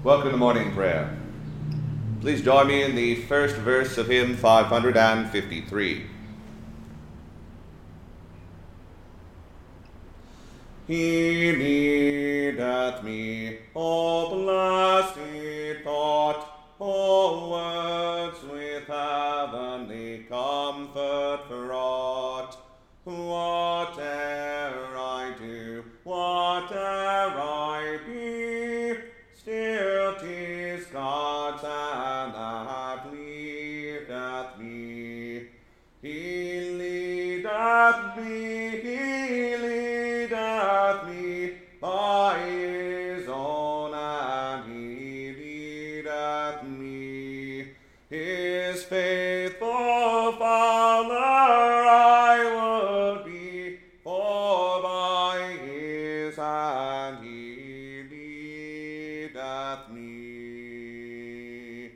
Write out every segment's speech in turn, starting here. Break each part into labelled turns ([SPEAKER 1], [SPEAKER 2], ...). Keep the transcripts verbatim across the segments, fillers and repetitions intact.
[SPEAKER 1] Welcome to morning prayer. Please join me in the first verse of hymn five hundred fifty-three. He leadeth me, O blessed thought, O words with heavenly comfort fraught. Whate'er I do, whate'er I be, still 'tis God's hand that leadeth me. He leadeth me, he leadeth me, by his own hand he leadeth me. His faithful follower I would be, for by his hand he leadeth me.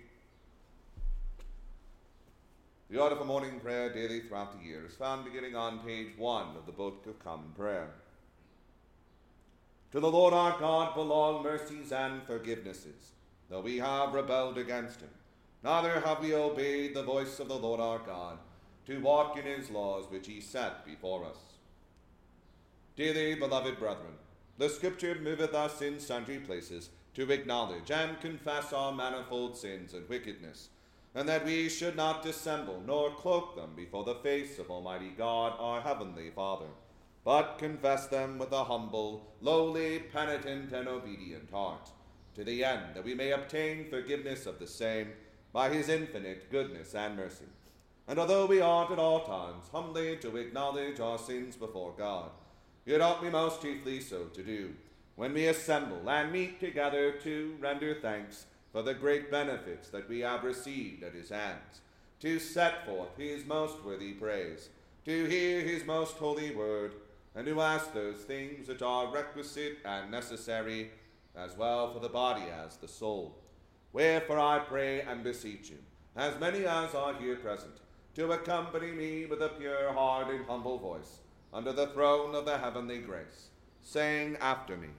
[SPEAKER 1] The order for morning prayer daily throughout the year is found beginning on page one of the Book of Common Prayer. To the Lord our God belong mercies and forgivenesses, though we have rebelled against him. Neither have we obeyed the voice of the Lord our God, to walk in his laws which he set before us. Dearly beloved brethren, the Scripture moveth us in sundry places to acknowledge and confess our manifold sins and wickedness, and that we should not dissemble nor cloak them before the face of Almighty God, our heavenly Father, but confess them with a humble, lowly, penitent, and obedient heart, to the end that we may obtain forgiveness of the same by his infinite goodness and mercy. And although we ought at all times humbly to acknowledge our sins before God, yet ought we most chiefly so to do, when we assemble and meet together to render thanks for the great benefits that we have received at his hands, to set forth his most worthy praise, to hear his most holy word, and to ask those things which are requisite and necessary, as well for the body as the soul. Wherefore I pray and beseech you, as many as are here present, to accompany me with a pure heart and humble voice, under the throne of the heavenly grace, saying after me,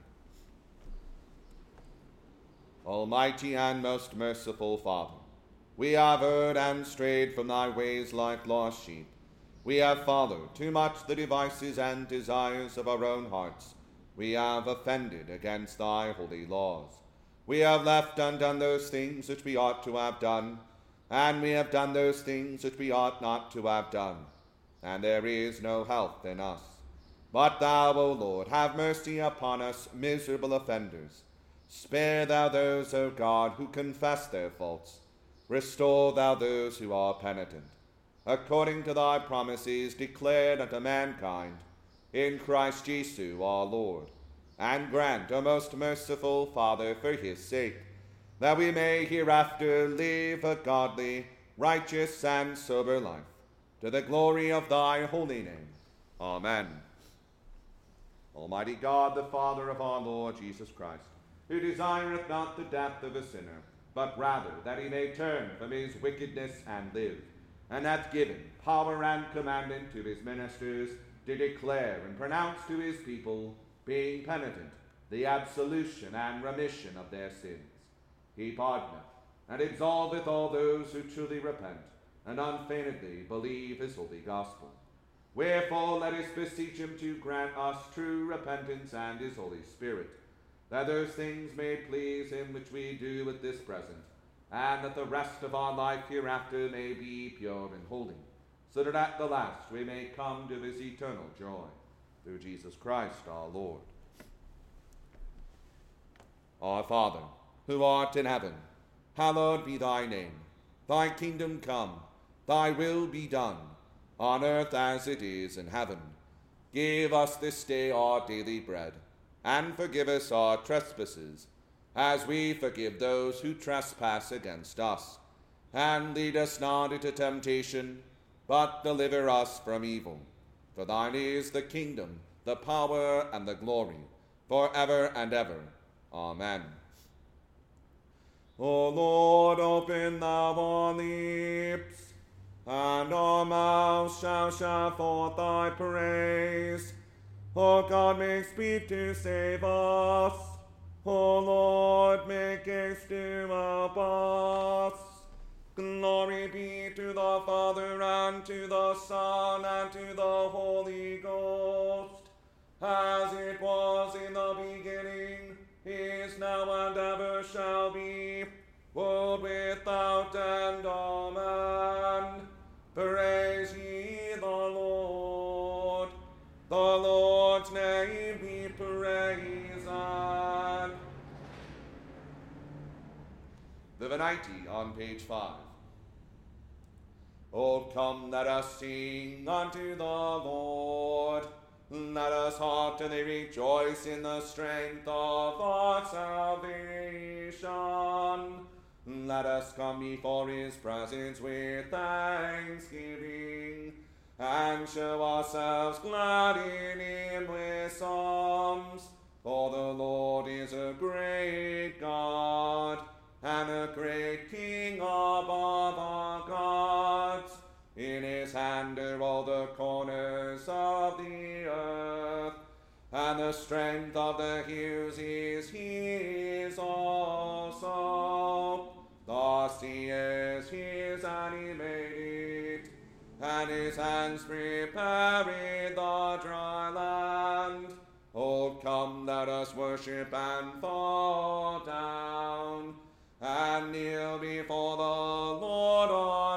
[SPEAKER 1] Almighty and most merciful Father, we have erred and strayed from thy ways like lost sheep. We have followed too much the devices and desires of our own hearts. We have offended against thy holy laws. We have left undone those things which we ought to have done, and we have done those things which we ought not to have done, and there is no health in us. But thou, O Lord, have mercy upon us, miserable offenders. Spare thou those, O God, who confess their faults. Restore thou those who are penitent, according to thy promises declared unto mankind, in Christ Jesus our Lord. And grant, O most merciful Father, for his sake, that we may hereafter live a godly, righteous, and sober life, to the glory of thy holy name. Amen. Almighty God, the Father of our Lord Jesus Christ, who desireth not the death of a sinner, but rather that he may turn from his wickedness and live, and hath given power and commandment to his ministers to declare and pronounce to his people, being penitent, the absolution and remission of their sins. He pardoneth and absolveth all those who truly repent and unfeignedly believe his holy gospel. Wherefore let us beseech him to grant us true repentance and his Holy Spirit, that those things may please him which we do at this present, and that the rest of our life hereafter may be pure and holy, so that at the last we may come to his eternal joy. Through Jesus Christ our Lord. Our Father, who art in heaven, hallowed be thy name. Thy kingdom come, thy will be done, on earth as it is in heaven. Give us this day our daily bread, and forgive us our trespasses, as we forgive those who trespass against us. And lead us not into temptation, but deliver us from evil. For thine is the kingdom, the power, and the glory, for ever and ever. Amen. O Lord, open thou our lips, and our mouths shall shout forth thy praise. O God, make speed to save us. O Lord, make haste to help us. Glory be to the Father, and to the Son, and to the Holy Ghost, as it was in the beginning, is now, and ever shall be, world without end. Amen. Praise ye the Lord. The Lord's name be praised. The Venite on page five. Oh, come, let us sing unto the Lord. Let us heartily rejoice in the strength of our salvation. Let us come before his presence with thanksgiving, and show ourselves glad in him with psalms. For the Lord is a great God, and a great King above all gods. In his hand are all the corners of the earth, and the strength of the hills is his also. The sea is his, and he made it, and his hands prepared the dry land. Oh, come, let us worship and fall down, and kneel before the Lord our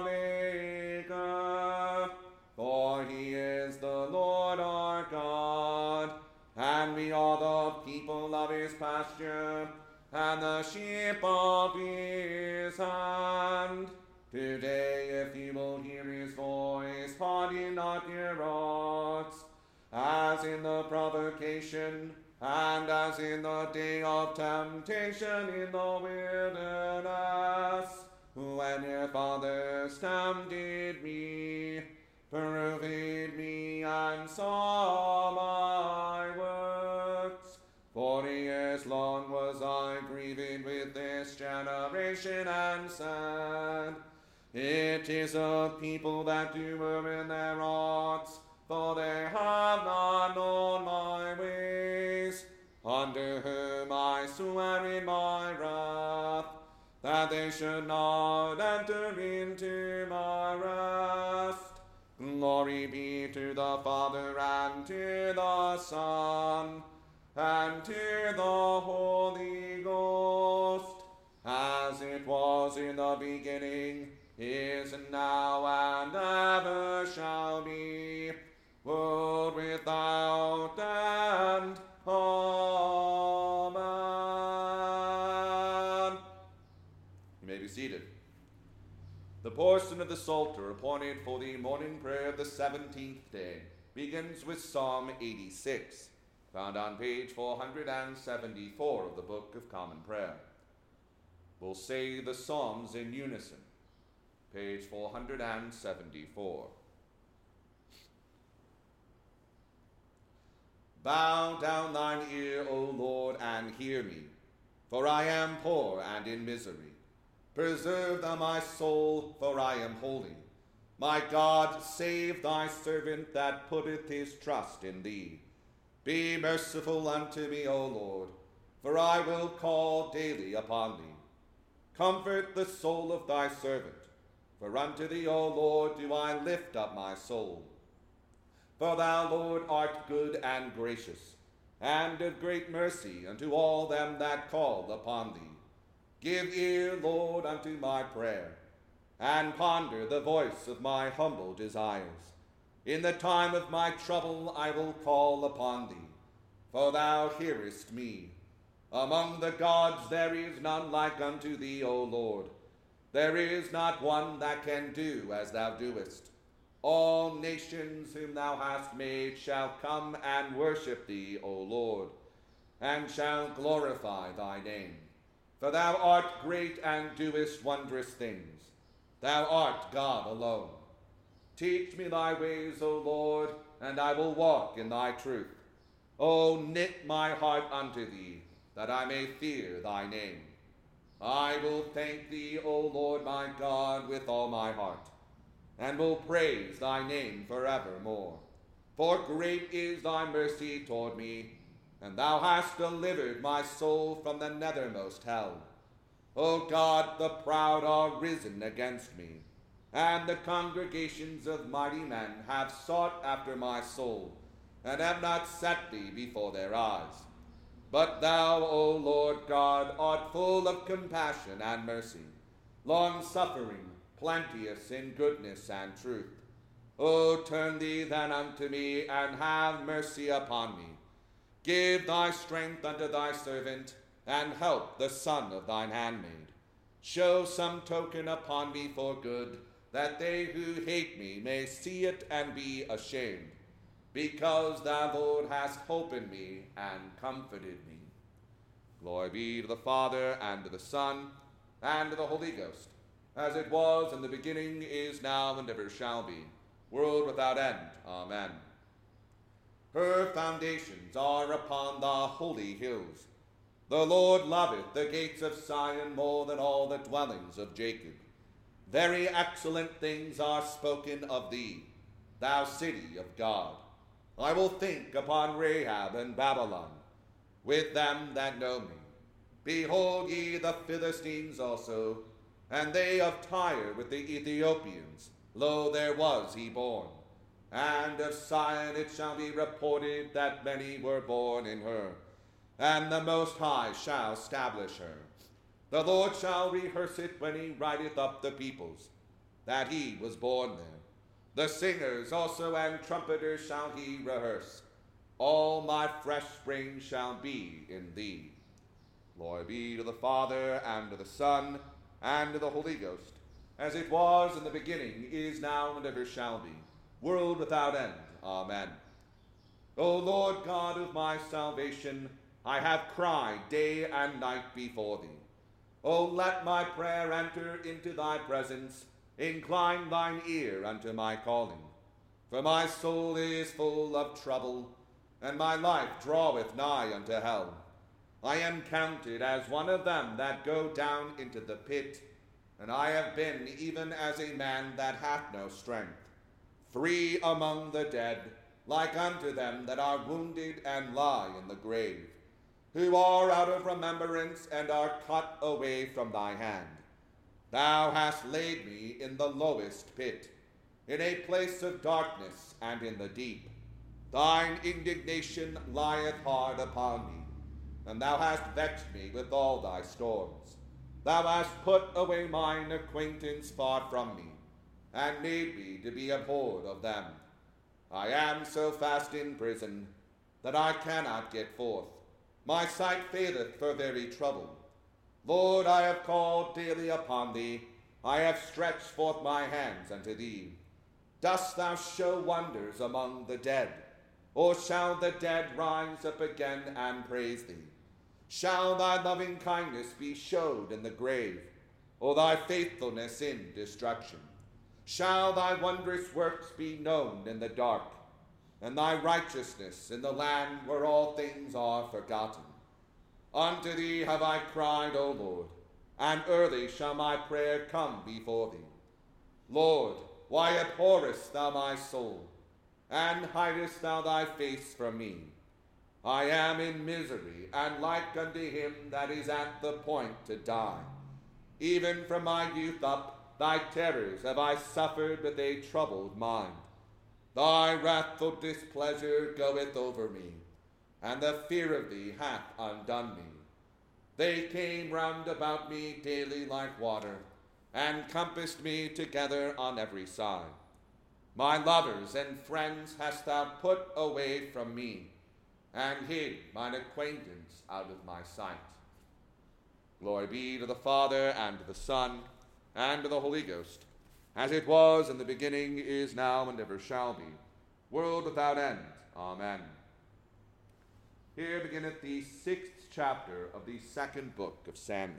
[SPEAKER 1] Maker. For he is the Lord our God, and we are the people of his pasture, and the sheep of his hand. Today, if you will hear his voice, harden not your hearts, as in the provocation, and as in the day of temptation in the wilderness, when your fathers tempted me, proved me, and saw my works. Forty years long was I grieved with this generation, and said, it is a people that do err in their hearts, for they have not known my ways, unto whom I swear in my wrath, that they should not enter into my rest. Glory be to the Father, and to the Son, and to the Holy Ghost, as it was in the beginning, is now, and ever shall be, world without end. Amen. You may be seated. The portion of the Psalter appointed for the morning prayer of the seventeenth day begins with Psalm eighty-six, found on page four hundred seventy-four of the Book of Common Prayer. We'll say the Psalms in unison. Page four hundred seventy-four. Bow down thine ear, O Lord, and hear me, for I am poor and in misery. Preserve thou my soul, for I am holy. My God, save thy servant that putteth his trust in thee. Be merciful unto me, O Lord, for I will call daily upon thee. Comfort the soul of thy servant, for unto thee, O Lord, do I lift up my soul. For thou, Lord, art good and gracious, and of great mercy unto all them that call upon thee. Give ear, Lord, unto my prayer, and ponder the voice of my humble desires. In the time of my trouble I will call upon thee, for thou hearest me. Among the gods there is none like unto thee, O Lord. There is not one that can do as thou doest. All nations whom thou hast made shall come and worship thee, O Lord, and shall glorify thy name. For thou art great and doest wondrous things. Thou art God alone. Teach me thy ways, O Lord, and I will walk in thy truth. O knit my heart unto thee, that I may fear thy name. I will thank thee, O Lord my God, with all my heart, and will praise thy name forevermore. For great is thy mercy toward me, and thou hast delivered my soul from the nethermost hell. O God, the proud are risen against me, and the congregations of mighty men have sought after my soul, and have not set thee before their eyes. But thou, O Lord God, art full of compassion and mercy, long-suffering, plenteous in goodness and truth. O turn thee then unto me, and have mercy upon me. Give thy strength unto thy servant, and help the son of thine handmaid. Show some token upon me for good, that they who hate me may see it and be ashamed, because thou, Lord, hast hope in me and comforted me. Glory be to the Father, and to the Son, and to the Holy Ghost, as it was in the beginning, is now, and ever shall be, world without end. Amen. Her foundations are upon the holy hills. The Lord loveth the gates of Zion more than all the dwellings of Jacob. Very excellent things are spoken of thee, thou city of God. I will think upon Rahab and Babylon, with them that know me. Behold ye the Philistines also, and they of Tyre with the Ethiopians. Lo, there was he born. And of Zion it shall be reported that many were born in her, and the Most High shall establish her. The Lord shall rehearse it when he writeth up the peoples, that he was born there. The singers also and trumpeters shall he rehearse. All my fresh spring shall be in thee. Glory be to the Father, and to the Son, and to the Holy Ghost, as it was in the beginning, is now, and ever shall be, world without end. Amen. O Lord God of my salvation, I have cried day and night before thee. O let my prayer enter into thy presence. Incline thine ear unto my calling. For my soul is full of trouble, and my life draweth nigh unto hell. I am counted as one of them that go down into the pit, and I have been even as a man that hath no strength, free among the dead, like unto them that are wounded and lie in the grave, who are out of remembrance and are cut away from thy hand. Thou hast laid me in the lowest pit, in a place of darkness and in the deep. Thine indignation lieth hard upon me, and thou hast vexed me with all thy storms. Thou hast put away mine acquaintance far from me, and made me to be abhorred of them. I am so fast in prison that I cannot get forth. My sight faileth for very trouble. Lord, I have called daily upon thee. I have stretched forth my hands unto thee. Dost thou show wonders among the dead? Or shall the dead rise up again and praise thee? Shall thy loving kindness be showed in the grave, or thy faithfulness in destruction? Shall thy wondrous works be known in the dark, and thy righteousness in the land where all things are forgotten? Unto thee have I cried, O Lord, and early shall my prayer come before thee. Lord, why abhorrest thou my soul, and hidest thou thy face from me? I am in misery, and like unto him that is at the point to die. Even from my youth up, thy terrors have I suffered with a troubled mind. Thy wrathful displeasure goeth over me, and the fear of thee hath undone me. They came round about me daily like water, and compassed me together on every side. My lovers and friends hast thou put away from me, and hid mine acquaintance out of my sight. Glory be to the Father, and to the Son, and to the Holy Ghost, as it was in the beginning, is now, and ever shall be, world without end. Amen. Here beginneth the sixth chapter of the second book of Samuel.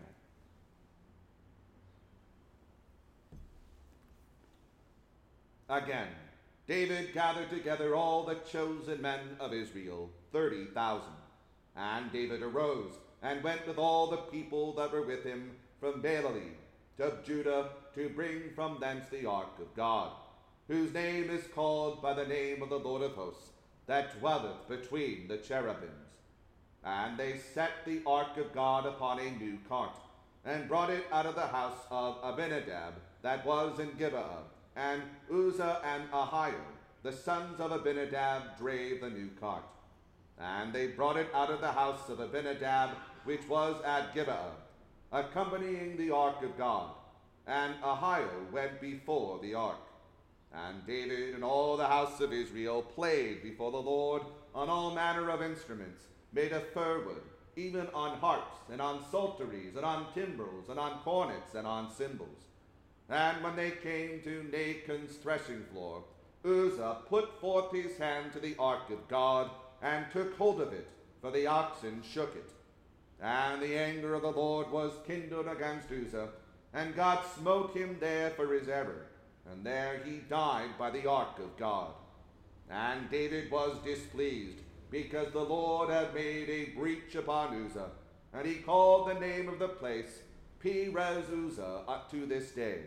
[SPEAKER 1] Again, David gathered together all the chosen men of Israel, thirty thousand. And David arose, and went with all the people that were with him from Baalah to Judah, to bring from thence the ark of God, whose name is called by the name of the Lord of hosts, that dwelleth between the cherubims. And they set the ark of God upon a new cart, and brought it out of the house of Abinadab that was in Gibeah. And Uzzah and Ahio, the sons of Abinadab, drave the new cart. And they brought it out of the house of Abinadab, which was at Gibeah, accompanying the ark of God. And Ahio went before the ark. And David and all the house of Israel played before the Lord on all manner of instruments, made of fir wood, even on harps, and on psalteries, and on timbrels, and on cornets, and on cymbals. And when they came to Nachon's threshing floor, Uzzah put forth his hand to the ark of God, and took hold of it, for the oxen shook it. And the anger of the Lord was kindled against Uzzah, and God smote him there for his error, and there he died by the ark of God. And David was displeased, because the Lord had made a breach upon Uzzah, and he called the name of the place Perez Uzzah up to this day.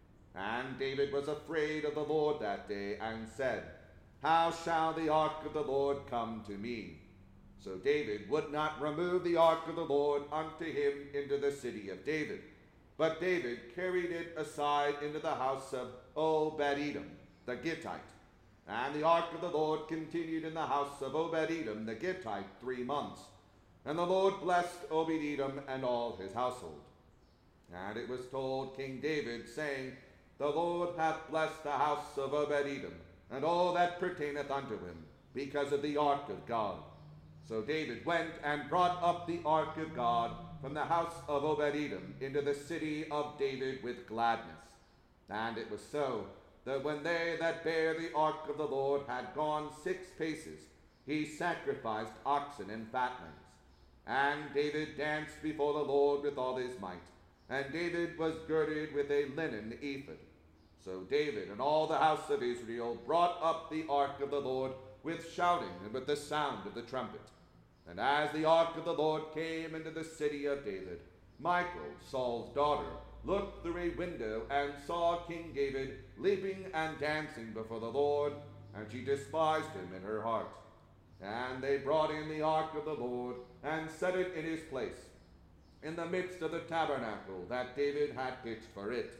[SPEAKER 1] And David was afraid of the Lord that day, and said, How shall the ark of the Lord come to me? So David would not remove the ark of the Lord unto him into the city of David, but David carried it aside into the house of Obed-Edom the Gittite. And the ark of the Lord continued in the house of Obed-Edom the Gittite three months. And the Lord blessed Obed-Edom and all his household. And it was told King David, saying, The Lord hath blessed the house of Obed-Edom, and all that pertaineth unto him, because of the ark of God. So David went and brought up the ark of God from the house of Obed-Edom into the city of David with gladness. And it was so, that when they that bare the ark of the Lord had gone six paces, he sacrificed oxen and fatlings. And David danced before the Lord with all his might, and David was girded with a linen ephod. So David and all the house of Israel brought up the ark of the Lord with shouting and with the sound of the trumpet. And as the ark of the Lord came into the city of David, Michal, Saul's daughter, looked through a window and saw King David leaping and dancing before the Lord, and she despised him in her heart. And they brought in the ark of the Lord, and set it in his place, in the midst of the tabernacle that David had pitched for it.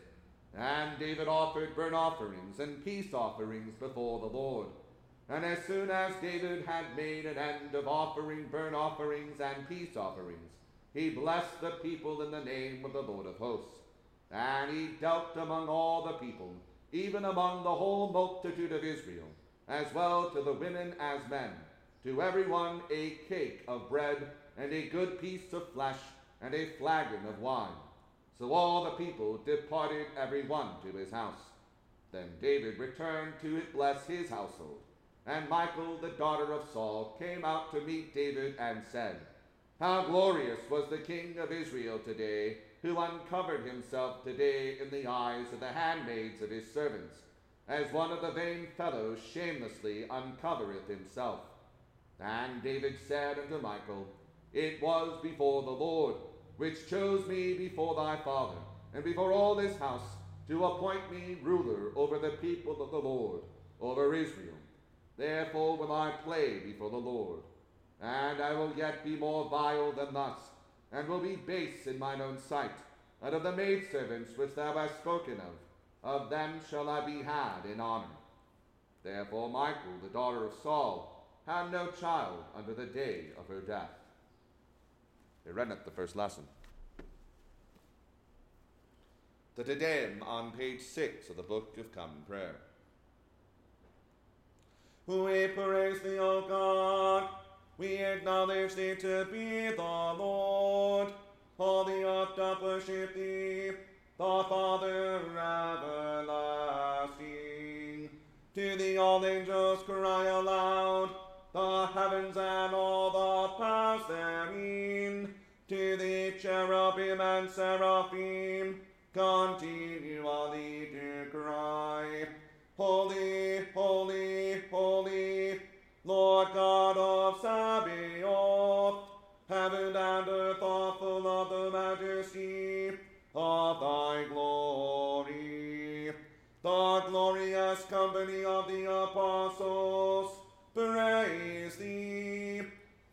[SPEAKER 1] And David offered burnt offerings and peace offerings before the Lord. And as soon as David had made an end of offering burnt offerings and peace offerings, he blessed the people in the name of the Lord of hosts. And he dealt among all the people, even among the whole multitude of Israel, as well to the women as men, to every one a cake of bread, and a good piece of flesh, and a flagon of wine. So all the people departed every one to his house. Then David returned to bless his household. And Michal, the daughter of Saul, came out to meet David and said, How glorious was the king of Israel today, who uncovered himself today in the eyes of the handmaids of his servants, as one of the vain fellows shamelessly uncovereth himself. And David said unto Michal, It was before the Lord, which chose me before thy father, and before all this house, to appoint me ruler over the people of the Lord, over Israel. Therefore will I play before the Lord. And I will yet be more vile than thus, and will be base in mine own sight. And of the maidservants which thou hast spoken of, of them shall I be had in honor. Therefore Michal, the daughter of Saul, had no child unto the day of her death. They read it the first lesson. The Te Deum on page six of the Book of Common Prayer. We praise thee, O God. We acknowledge thee to be the Lord. Holy oft doth worship thee, the Father everlasting. To thee all angels cry aloud, the heavens and all the powers therein. To thee cherubim and seraphim continually do cry, Holy, holy, holy, Lord God of Sabaoth. Heaven and earth are full of the majesty of thy glory. The glorious company of the apostles praise thee. The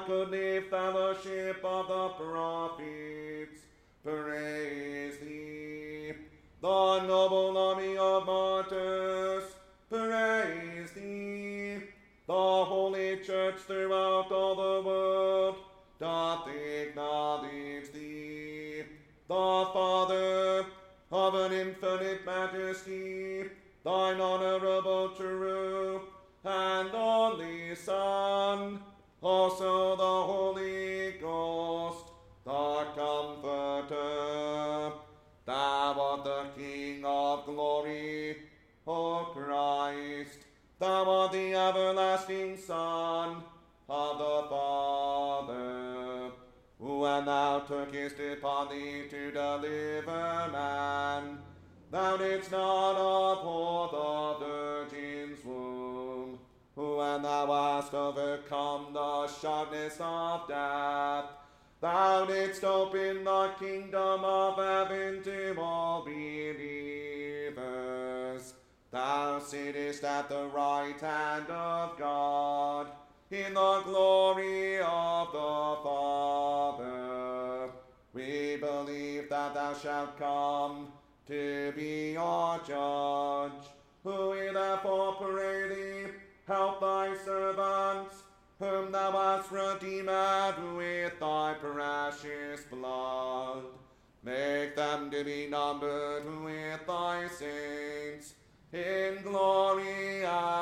[SPEAKER 1] goodly fellowship of the prophets, praise thee. The noble army of martyrs, praise thee. The holy church throughout all the world doth acknowledge thee. The Father of an infinite majesty, thine honorable, true, and only Son, also the Holy Ghost, the Comforter. Thou art the King of glory, O Christ. Thou art the everlasting Son of the Father, who when thou tookest it upon thee to deliver man, thou didst not abhor the Virgin's womb, who when thou hast overcome the sharpness of death, thou didst open the kingdom of heaven to all believers. Thou sittest at the right hand of God, in the glory of the Father. We believe that thou shalt come to be our judge, who will therefore pray thee, help thy servants, whom thou hast redeemed with thy precious blood. Make them to be numbered with thy saints, in glory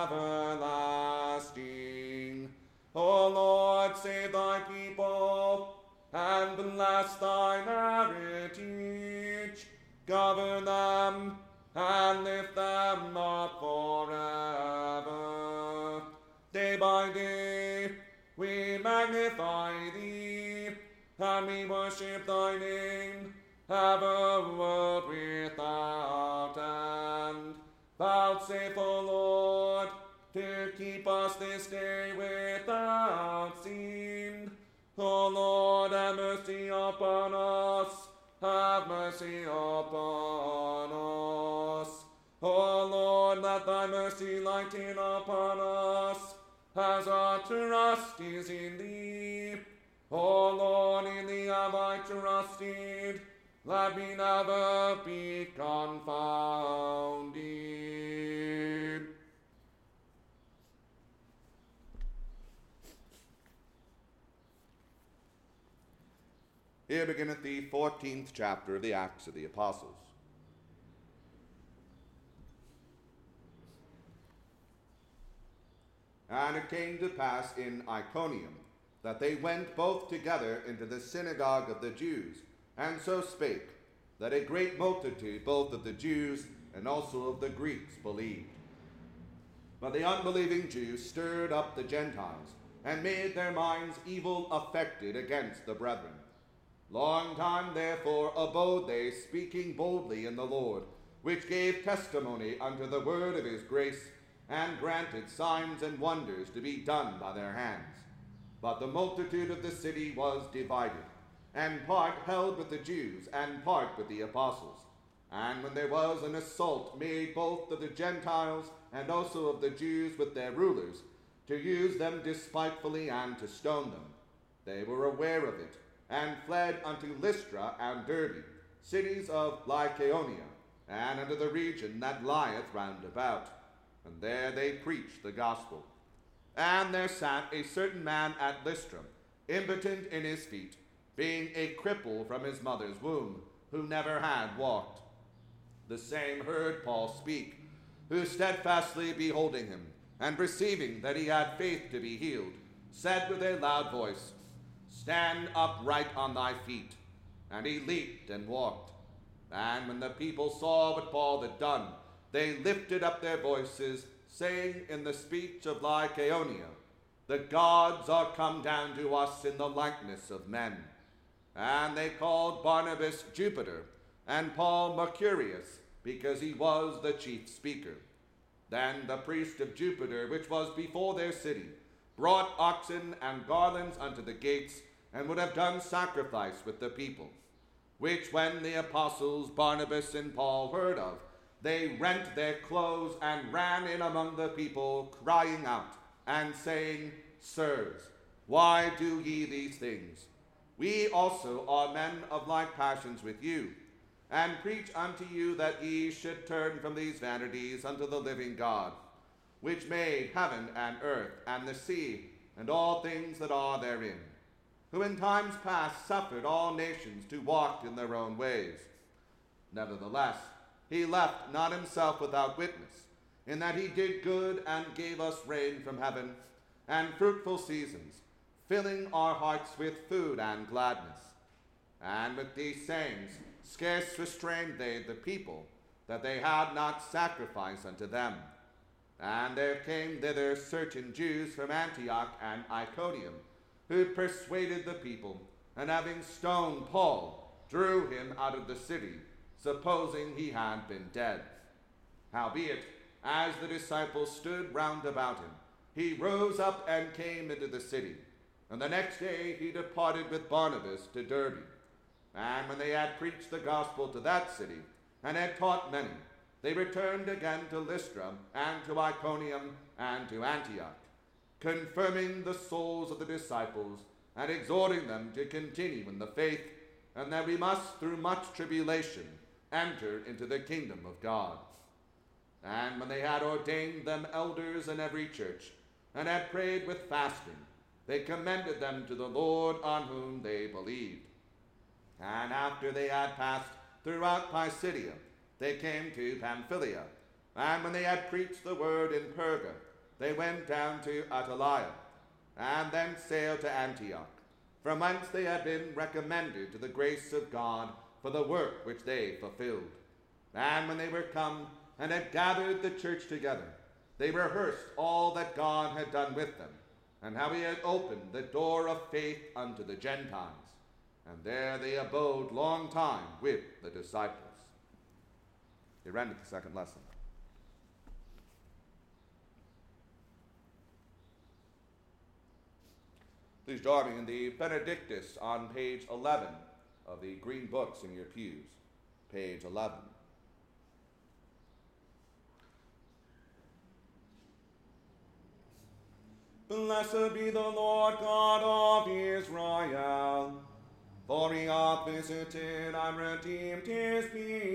[SPEAKER 1] everlasting. O Lord, save thy people, and bless thine heritage. Govern them, and lift them up forever. Day by day we magnify thee, and we worship thy name, ever world without end. Vouchsafe, O Lord, to keep us this day without sin. O Lord, have mercy upon us, have mercy upon us. O Lord, let thy mercy lighten upon us, as our trust is in thee. O Lord, in thee have I trusted, let me never be confounded. Here beginneth the fourteenth chapter of the Acts of the Apostles. And it came to pass in Iconium that they went both together into the synagogue of the Jews, and so spake, that a great multitude both of the Jews and also of the Greeks believed. But the unbelieving Jews stirred up the Gentiles, and made their minds evil affected against the brethren. Long time therefore abode they, speaking boldly in the Lord, which gave testimony unto the word of his grace, and granted signs and wonders to be done by their hands. But the multitude of the city was divided, and part held with the Jews, and part with the apostles. And when there was an assault made both of the Gentiles and also of the Jews with their rulers, to use them despitefully and to stone them, they were aware of it, and fled unto Lystra and Derbe, cities of Lycaonia, and unto the region that lieth round about. And there they preached the gospel. And there sat a certain man at Lystra, impotent in his feet, being a cripple from his mother's womb, who never had walked. The same heard Paul speak, who steadfastly beholding him, and perceiving that he had faith to be healed, said with a loud voice, Stand upright on thy feet. And he leaped and walked. And when the people saw what Paul had done, they lifted up their voices, saying in the speech of Lycaonia, The gods are come down to us in the likeness of men. And they called Barnabas Jupiter, and Paul Mercurius, because he was the chief speaker. Then the priest of Jupiter, which was before their city, brought oxen and garlands unto the gates, and would have done sacrifice with the people. Which when the apostles Barnabas and Paul heard of, they rent their clothes and ran in among the people, crying out, and saying, Sirs, Why do ye these things? We also are men of like passions with you, and preach unto you that ye should turn from these vanities unto the living God, which made heaven and earth and the sea, and all things that are therein, who in times past suffered all nations to walk in their own ways. Nevertheless, he left not himself without witness, in that he did good and gave us rain from heaven, and fruitful seasons, filling our hearts with food and gladness. And with these sayings scarce restrained they the people, that they had not sacrifice unto them. And there came thither certain Jews from Antioch and Iconium, who persuaded the people, and having stoned Paul, drew him out of the city, supposing he had been dead. Howbeit, as the disciples stood round about him, he rose up and came into the city. And the next day he departed with Barnabas to Derbe. And when they had preached the gospel to that city, and had taught many, they returned again to Lystra, and to Iconium, and to Antioch, confirming the souls of the disciples, and exhorting them to continue in the faith, and that we must, through much tribulation, enter into the kingdom of God. And when they had ordained them elders in every church, and had prayed with fasting, they commended them to the Lord on whom they believed. And after they had passed throughout Pisidia, they came to Pamphylia. And when they had preached the word in Perga, they went down to Attalia, and then sailed to Antioch, from whence they had been recommended to the grace of God for the work which they fulfilled. And when they were come and had gathered the church together, they rehearsed all that God had done with them, and how he had opened the door of faith unto the Gentiles. And there they abode long time with the disciples. Here ended the second lesson. Please join me in the Benedictus on page eleven of the green books in your pews. Page eleven. Blessed be the Lord God of Israel, for he hath visited and redeemed his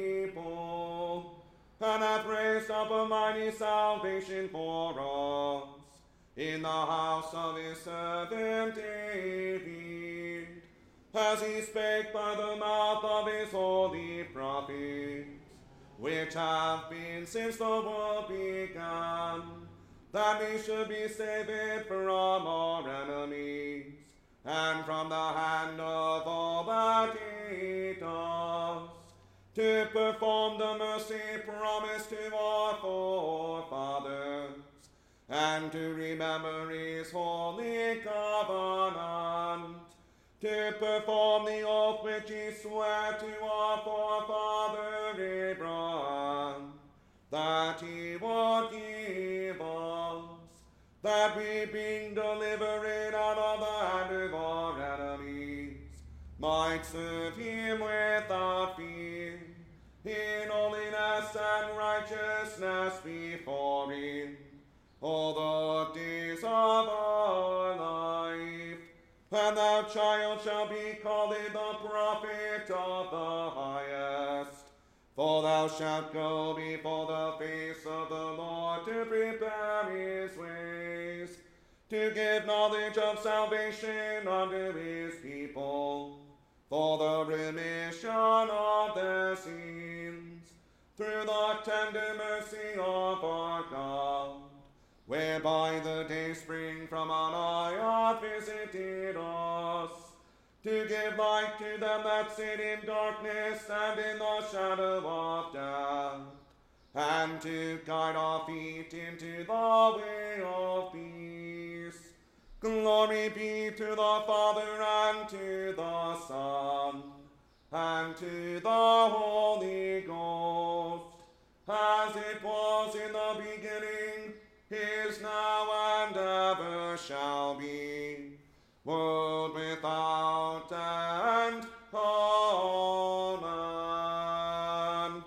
[SPEAKER 1] people, and hath raised up a mighty salvation for us in the house of his servant David, as he spake by the mouth of his holy prophets, which have been since the world began, that we should be saved from our enemies, and from the hand of all that hate us, to perform the mercy promised to our forefathers, and to remember his holy covenant, to perform the oath which he sware to our forefather Abraham, that he would give us, that we, being delivered out of the hand of our enemies, might serve him without fear, in holiness and righteousness before him, all the days of our life. And thou, child, shalt be called the prophet of the highest, for thou shalt go before the face of the Lord to prepare his ways, to give knowledge of salvation unto his people, for the remission of their sins, through the tender mercy of our God, whereby the day spring from on high hath visited us, to give light to them that sit in darkness and in the shadow of death, and to guide our feet into the way of peace. Glory be to the Father, and to the Son, and to the Holy Ghost, as it was in the beginning, is now, and ever shall be, world without end. Amen.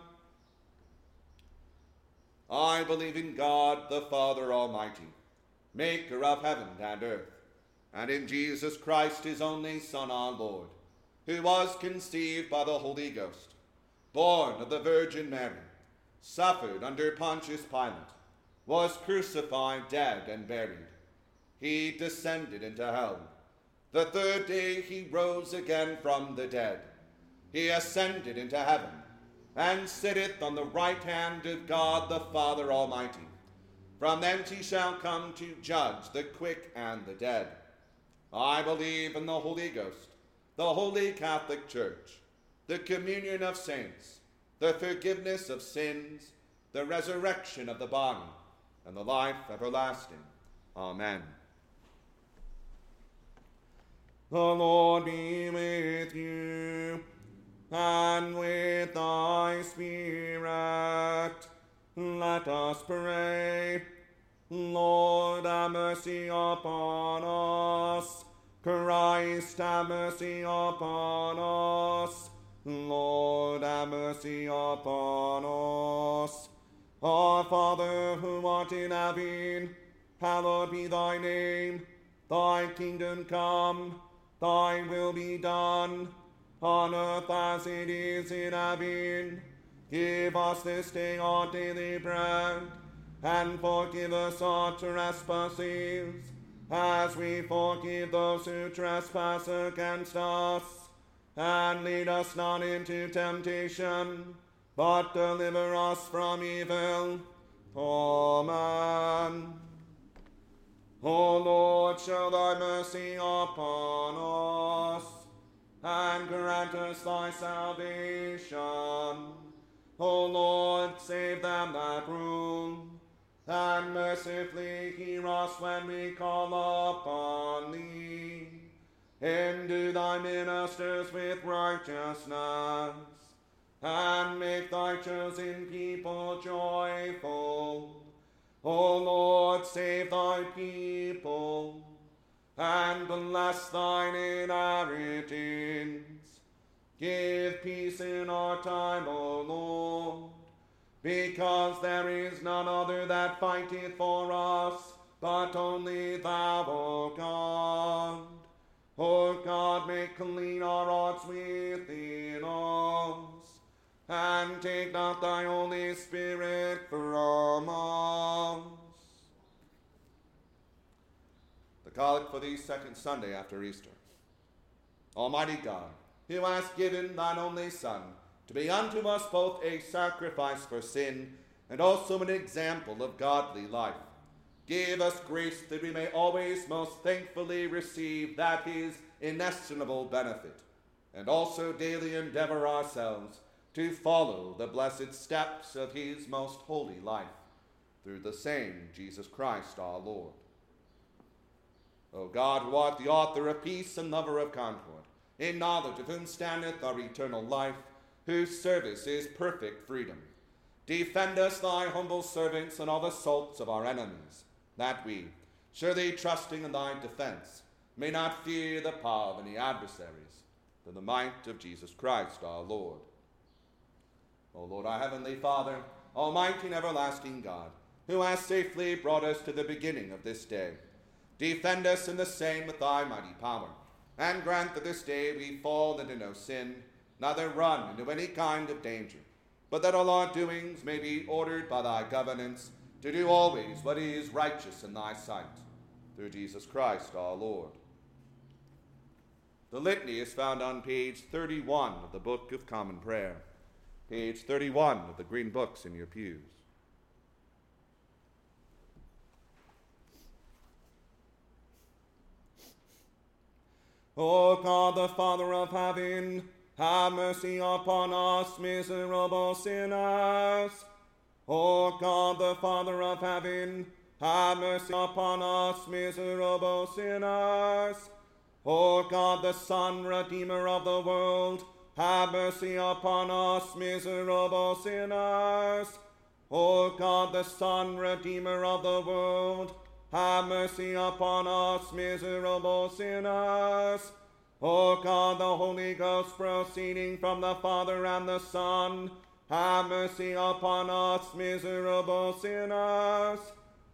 [SPEAKER 1] I believe in God, the Father Almighty, maker of heaven and earth, and in Jesus Christ, his only Son, our Lord, who was conceived by the Holy Ghost, born of the Virgin Mary, suffered under Pontius Pilate, was crucified, dead, and buried. He descended into hell. The third day he rose again from the dead. He ascended into heaven, and sitteth on the right hand of God the Father Almighty. From thence he shall come to judge the quick and the dead. I believe in the Holy Ghost, the Holy Catholic Church, the communion of saints, the forgiveness of sins, the resurrection of the body, and the life everlasting. Amen. The Lord be with you, and with thy spirit. Let us pray. Lord, have mercy upon us. Christ, have mercy upon us. Lord, have mercy upon us. Our Father, who art in heaven, hallowed be thy name. Thy kingdom come, thy will be done, on earth as it is in heaven. Give us this day our daily bread, and forgive us our trespasses, as we forgive those who trespass against us. And lead us not into temptation, but deliver us from evil. Amen. O Lord, show thy mercy upon us, and grant us thy salvation. O Lord, save them that rule, and mercifully hear us when we call upon thee. Endue thy ministers with righteousness, and make thy chosen people joyful. O Lord, save thy people, and bless thine inheritance. Give peace in our time, O Lord, because there is none other that fighteth for us, but only thou, O God. O God, make clean our hearts within us, and take not thy Holy Spirit from us. The Collect for the second Sunday after Easter. Almighty God, who hast given thine only Son to be unto us both a sacrifice for sin and also an example of godly life, give us grace that we may always most thankfully receive that his inestimable benefit, and also daily endeavor ourselves to follow the blessed steps of his most holy life, through the same Jesus Christ our Lord. O God, who art the author of peace and lover of concord, in knowledge of whom standeth our eternal life, whose service is perfect freedom, defend us, thy humble servants, in all the assaults of our enemies, that we, surely trusting in thy defense, may not fear the power of any adversaries, through the might of Jesus Christ our Lord. O Lord, our heavenly Father, almighty and everlasting God, who hast safely brought us to the beginning of this day, defend us in the same with thy mighty power, and grant that this day we fall into no sin, neither run into any kind of danger, but that all our doings may be ordered by thy governance, to do always what is righteous in thy sight, through Jesus Christ our Lord. The litany is found on page thirty-one of the Book of Common Prayer, page thirty-one of the green books in your pews. O God, the Father of heaven, have mercy upon us, miserable sinners. O God, the Father of heaven, have mercy upon us, miserable sinners. O God, the Son, Redeemer of the world, have mercy upon us, miserable sinners. O God, the Son, Redeemer of the world, have mercy upon us, miserable sinners. O God, the Holy Ghost, proceeding from the Father and the Son, have mercy upon us, miserable sinners.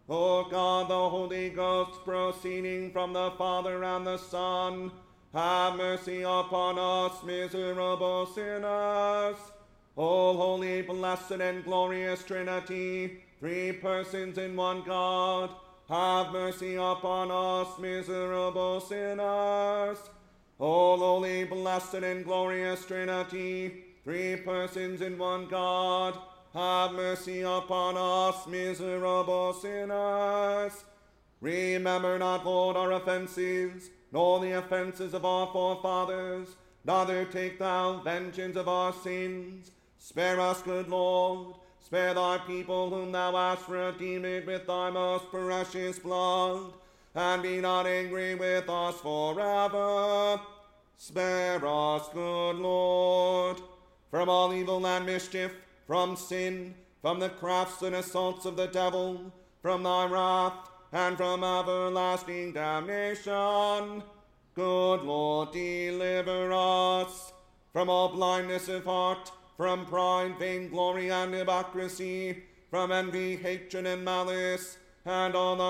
[SPEAKER 1] O God, the Holy Ghost, proceeding from the Father and the Son, have mercy upon us, miserable sinners. O holy, blessed, and glorious Trinity, three persons in one God, have mercy upon us, miserable sinners. O holy, blessed, and glorious Trinity, three persons in one God, have mercy upon us, miserable sinners. Remember not, Lord, our offenses, nor the offenses of our forefathers, neither take thou vengeance of our sins. Spare us, good Lord, spare thy people whom thou hast redeemed with thy most precious blood, and be not angry with us forever. Spare us, good Lord, from all evil and mischief, from sin, from the crafts and assaults of the devil, from thy wrath, and from everlasting damnation. Good Lord, deliver us from all blindness of heart, from pride, vainglory, and hypocrisy, from envy, hatred, and malice, and all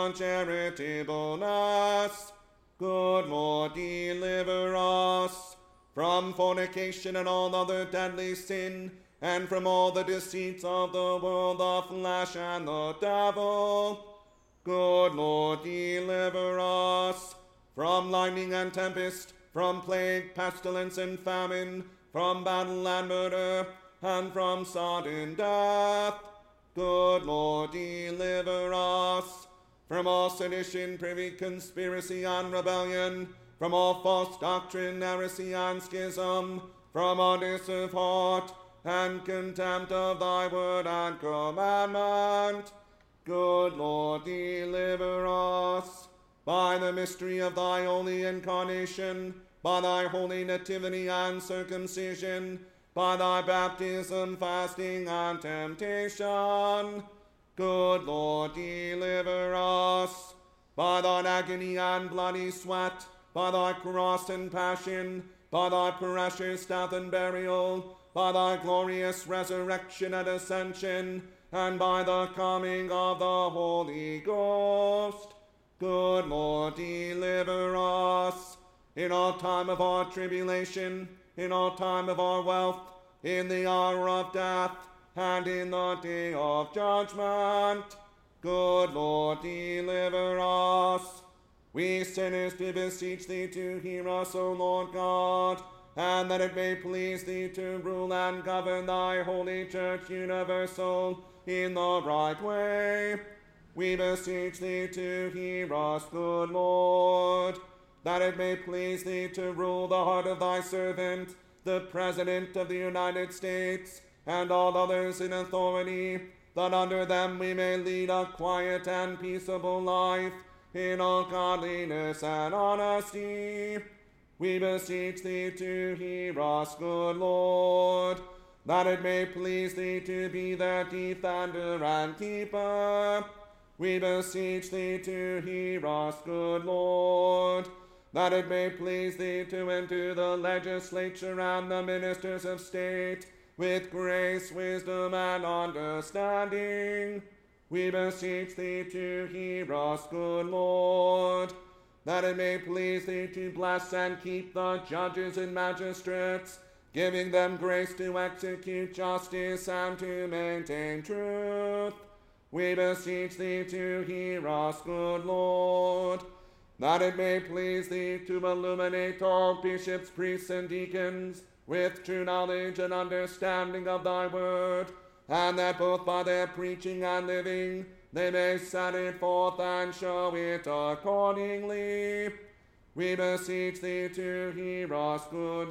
[SPEAKER 1] uncharitableness. Good Lord, deliver us from fornication and all other deadly sin, and from all the deceits of the world, the flesh, and the devil. Good Lord, deliver us from lightning and tempest, from plague, pestilence, and famine, from battle and murder, and from sudden death. Good Lord, deliver us from all sedition, privy, conspiracy, and rebellion, from all false doctrine, heresy, and schism, from hardness of heart, and contempt of thy word and commandment. Good Lord, deliver us by the mystery of thy holy incarnation, by thy holy nativity and circumcision, by thy baptism, fasting, and temptation. Good Lord, deliver us by thine agony and bloody sweat, by thy cross and passion, by thy precious death and burial, by thy glorious resurrection and ascension, and by the coming of the Holy Ghost. Good Lord, deliver us in all time of our tribulation, in all time of our wealth, in the hour of death, and in the day of judgment. Good Lord, deliver us. We sinners do beseech thee to hear us, O Lord God, and that it may please thee to rule and govern thy holy church universal in the right way. We beseech thee to hear us, good Lord, that it may please thee to rule the heart of thy servant, the President of the United States, and all others in authority, that under them we may lead a quiet and peaceable life, in all godliness and honesty. We beseech thee to hear us, good Lord, that it may please thee to be their defender and keeper. We beseech thee to hear us, good Lord, that it may please thee to enter the legislature and the ministers of state with grace, wisdom, and understanding. We beseech thee to hear us, good Lord, that it may please thee to bless and keep the judges and magistrates, giving them grace to execute justice and to maintain truth. We beseech thee to hear us, good Lord, that it may please thee to illuminate all bishops, priests, and deacons with true knowledge and understanding of thy word, and that both by their preaching and living they may set it forth and show it accordingly. We beseech thee to hear us, good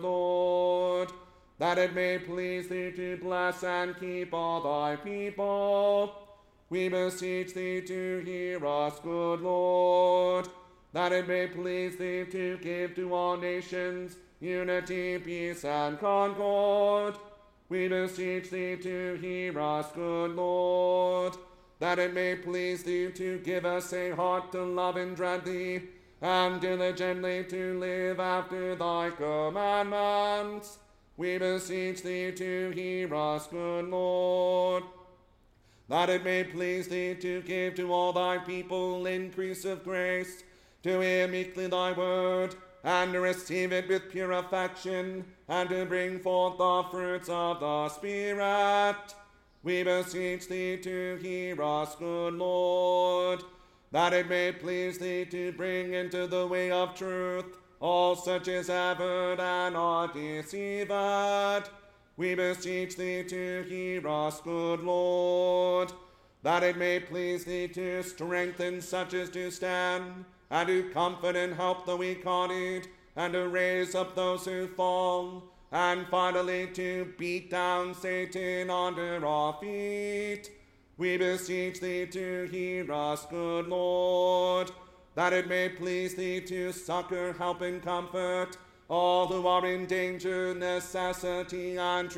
[SPEAKER 1] Lord, that it may please thee to bless and keep all thy people. We beseech thee to hear us, good Lord, that it may please thee to give to all nations unity, peace, and concord. We beseech thee to hear us, good Lord, that it may please thee to give us a heart to love and dread thee, and diligently to live after thy commandments. We beseech thee to hear us, good Lord, that it may please thee to give to all thy people increase of grace, to hear meekly thy word, and to receive it with pure affection, and to bring forth the fruits of the Spirit. We beseech thee to hear us, good Lord, that it may please thee to bring into the way of truth all such as have erred and are deceived. We beseech thee to hear us, good Lord, that it may please thee to strengthen such as do stand, and to comfort and help the weak-hearted, and to raise up those who fall, and finally to beat down Satan under our feet. We beseech thee to hear us, good Lord, that it may please thee to succor, help, and comfort all who are in danger, necessity, and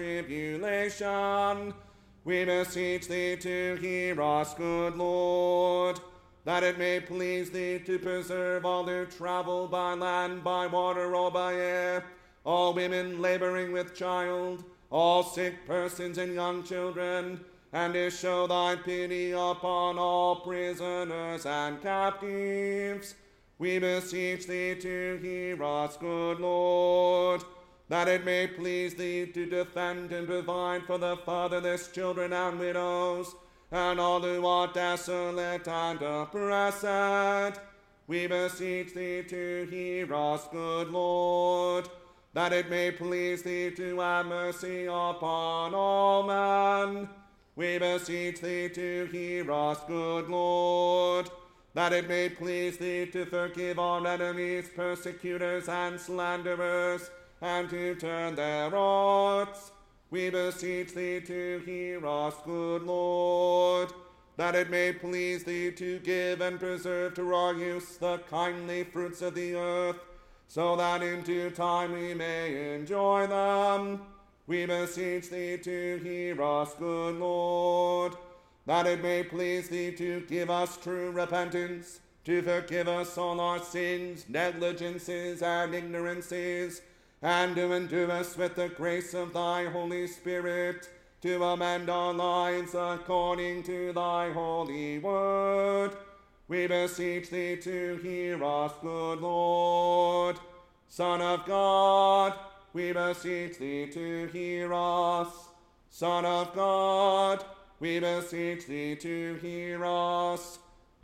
[SPEAKER 1] tribulation. We beseech thee to hear us, good Lord, that it may please thee to preserve all who travel by land, by water, or by air, all women laboring with child, all sick persons and young children, and to show thy pity upon all prisoners and captives. We beseech thee to hear us, good Lord, that it may please thee to defend and provide for the fatherless children and widows, and all who are desolate and oppressed. We beseech thee to hear us, good Lord, that it may please thee to have mercy upon all men. We beseech thee to hear us, good Lord, that it may please thee to forgive our enemies, persecutors, and slanderers, and to turn their hearts. We beseech thee to hear us, good Lord, that it may please thee to give and preserve to our use the kindly fruits of the earth, so that in due time we may enjoy them. We beseech thee to hear us, good Lord, that it may please thee to give us true repentance, to forgive us all our sins, negligences, and ignorances, and to endue us with the grace of thy Holy Spirit, to amend our lives according to thy holy word. We beseech thee to hear us, good Lord. Son of God, we beseech thee to hear us. Son of God, we beseech thee to hear us.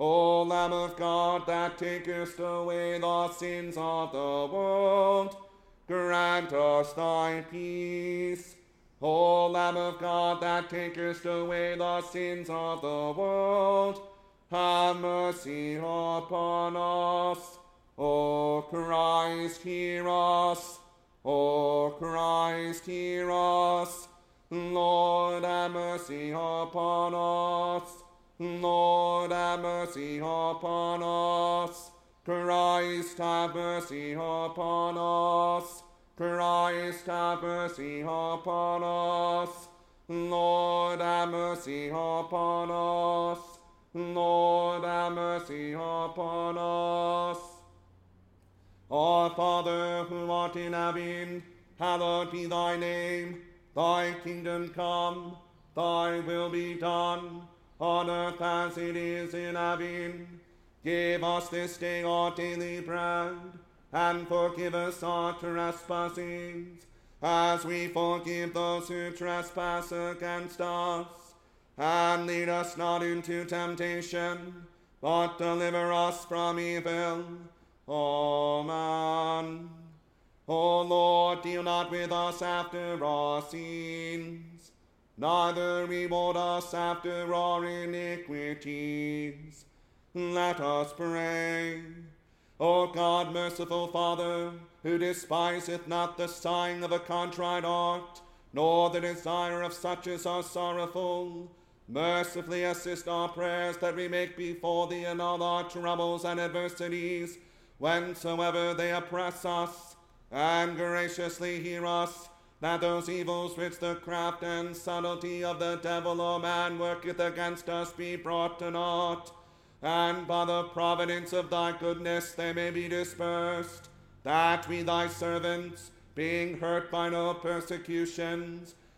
[SPEAKER 1] O Lamb of God, that takest away the sins of the world, grant us thy peace. O Lamb of God, that takest away the sins of the world, have mercy upon us. O Christ, hear us. O Christ, hear us. Lord, have mercy upon us. Lord, have mercy upon us. Christ, have mercy upon us. Christ, have mercy upon us. Lord, have mercy upon us. Lord, have mercy upon us. Our Father, who art in heaven, hallowed be thy name. Thy kingdom come, thy will be done, on earth as it is in heaven. Give us this day our daily bread, and forgive us our trespasses, as we forgive those who trespass against us. And lead us not into temptation, but deliver us from evil. Amen. O Lord, deal not with us after our sins, neither reward us after our iniquities. Let us pray. O God, merciful Father, who despiseth not the sighing of a contrite heart, nor the desire of such as are sorrowful, mercifully assist our prayers that we make before thee in all our troubles and adversities, whensoever they oppress us, and graciously hear us, that those evils which the craft and subtlety of the devil or man worketh against us be brought to naught, and by the providence of thy goodness they may be dispersed, that we thy servants, being hurt by no persecutions,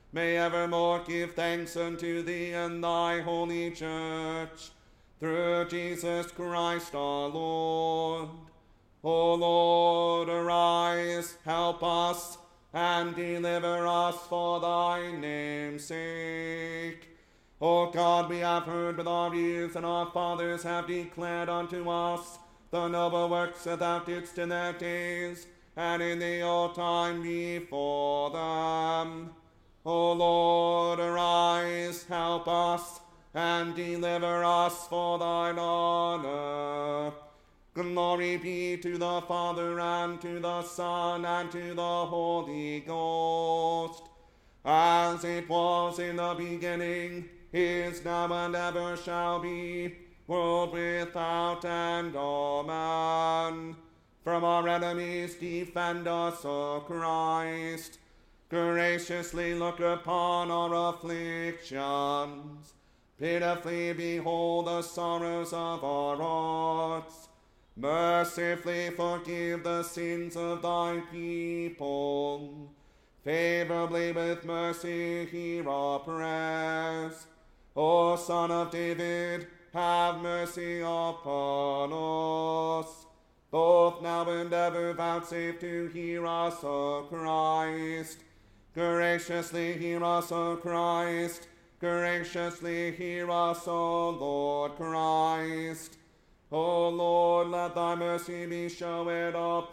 [SPEAKER 1] may evermore give thanks unto thee and thy holy church, through Jesus Christ our Lord. O Lord, arise, help us, and deliver us for thy name's sake. O God, we have heard with our ears, and our fathers have declared unto us the noble works that thou didst in their days, and in the old time before them. O Lord, arise, help us, and deliver us for thine honor. Glory be to the Father, and to the Son, and to the Holy Ghost, as it was in the beginning, is now, and ever shall be, world without end. Amen. From our enemies defend us, O Christ. Graciously look upon our afflictions. Pitifully behold the sorrows of our hearts. Mercifully forgive the sins of thy people. Favorably with mercy hear our prayers. O Son of David, have mercy upon us. Both now and ever vouchsafe to hear us, O Christ. Graciously hear us, O Christ. Graciously hear us, O Lord Christ. O Lord, let thy mercy be showed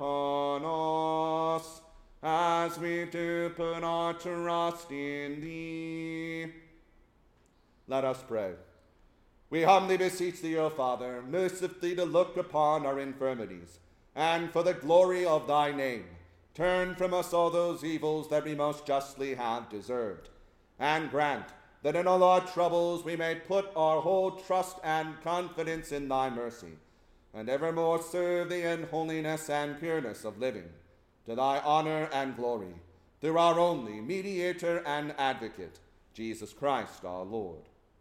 [SPEAKER 1] upon us, as we do put our trust in thee. Let us pray. We humbly beseech thee, O Father, mercifully to look upon our infirmities, and for the glory of thy name, turn from us all those evils that we most justly have deserved, and grant that in all our troubles we may put our whole trust and confidence in thy mercy, and evermore serve thee in holiness and pureness of living, to thy honor and glory, through our only mediator and advocate, Jesus Christ our Lord.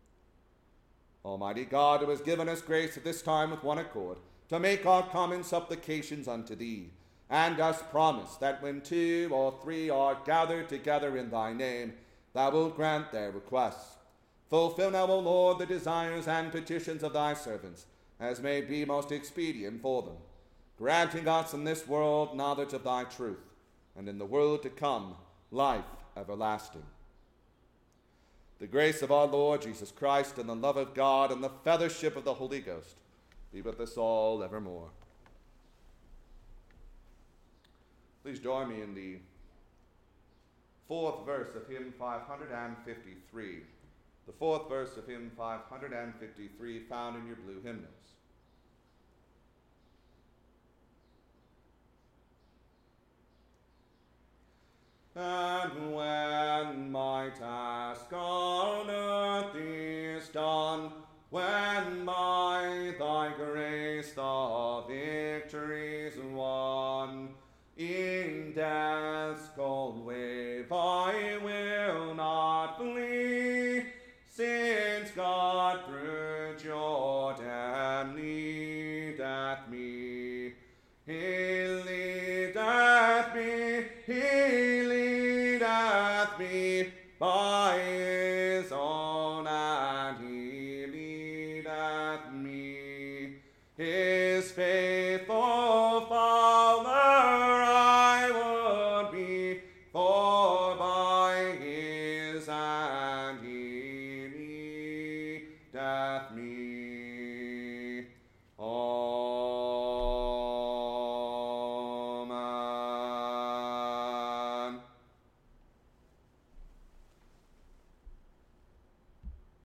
[SPEAKER 1] Almighty God, who has given us grace at this time with one accord, to make our common supplications unto thee, and hast promised that when two or three are gathered together in thy name, thou wilt grant their requests. Fulfill now, O Lord, the desires and petitions of thy servants, as may be most expedient for them, granting us in this world knowledge of thy truth, and in the world to come life everlasting. The grace of our Lord Jesus Christ, and the love of God, and the fellowship of the Holy Ghost be with us all evermore. Please join me in the fourth verse of hymn five hundred fifty-three. The fourth verse of hymn five hundred fifty-three, found in your blue hymnals. And